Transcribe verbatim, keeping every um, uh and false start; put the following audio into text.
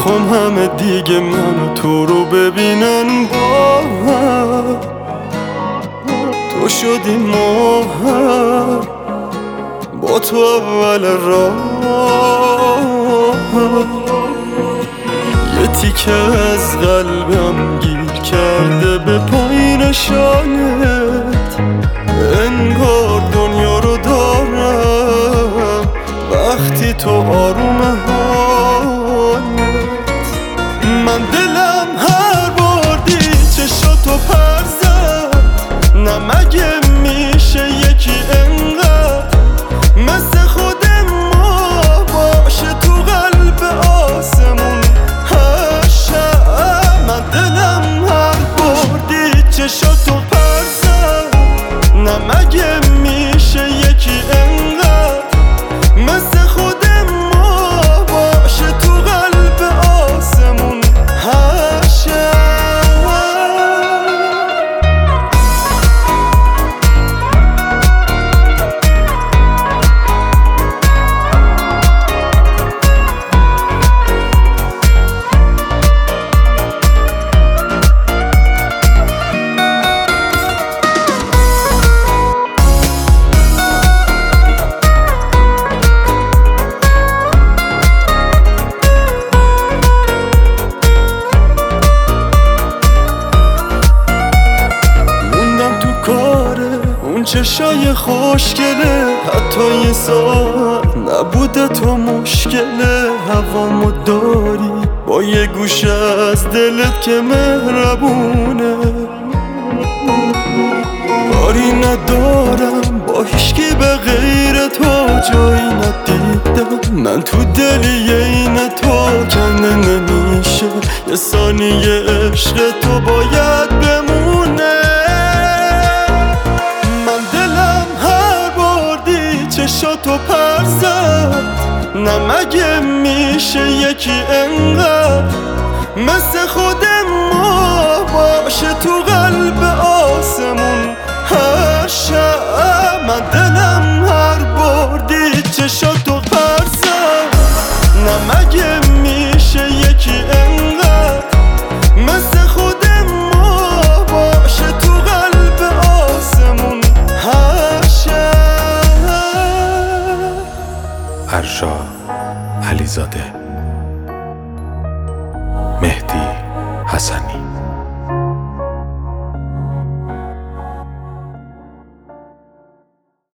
میخوام همه دیگه منو تو رو ببینن با هم، تو شدی ماهم با تو اول راه. یه تیکه از قلبم گیر کرده به پایین شانت، انگار دنیا رو دارم وقتی تو آروم حالت. من دلم هر بار دید چشاتو پر زد، نه مگه میشه یکی انقدر مثل خود ما باشه تو قلب آسمون هر شب. من دلم هر بار دید چشاتو پر زد، نه مگه میشه یکی انقدر مثل خود ما باشه تو قلب آسمون هر شب. اون چشای خوشگله حتی یه ساعت نبوده تو مشکله. هوامو داری با یه گوشه از دلت که مهربونه، کاری ندارم با هیچکی به غیر تو جایی ندیدم. من تو دلی این تو کنده نمیشه، یه ثانیه عشق تو باید بمونه. چشاتو پر زد، نه مگه میشه یکی انقدر مثل خود ما باشه تو قلب آسمون هر شب. من دلم هر بار دید چشاتو پر زد، نه مگه میشه یکی انقدر مثل خود ما باشه تو قلب آسمون هر شب. ارشا علیزاده، مهدی حسنی.